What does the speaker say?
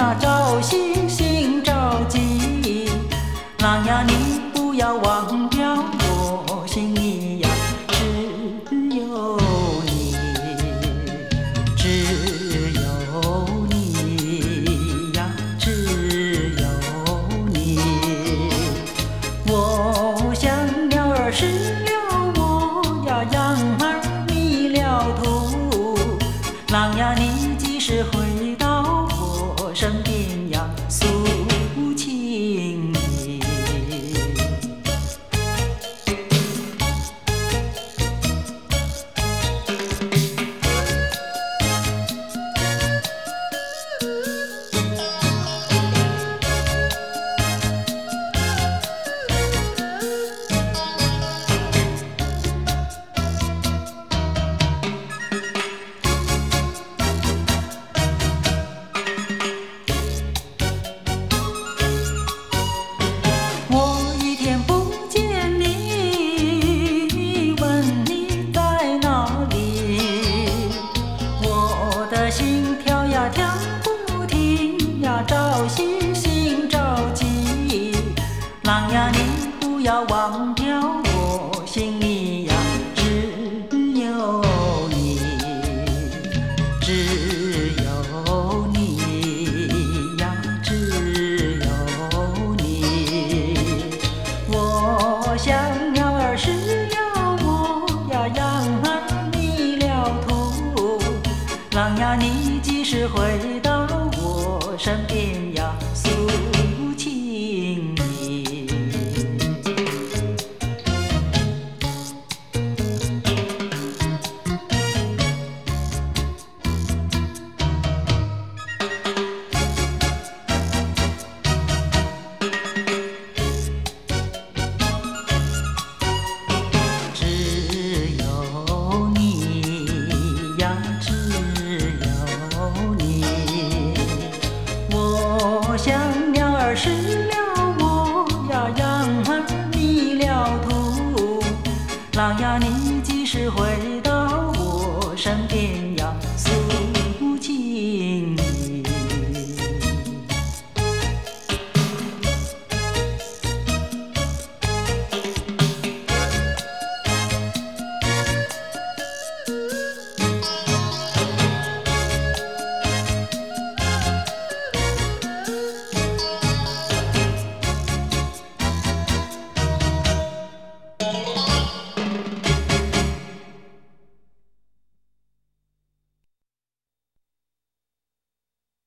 呀，朝夕心着急。郎呀，你不要忘掉我心里呀，只有你，只有你呀，只有你。我像鸟儿失了窝呀，羊儿迷了途。郎呀，你几时回到我身边呀，诉情意。我一天不见你，问你在哪里？我的心跳呀跳不停呀，朝夕心着急。郎呀，你不要忘掉我心里呀，只有你，只有你呀，只有你。我像鸟儿失了窝呀，羊儿迷了途。郎呀，你几时回到我身边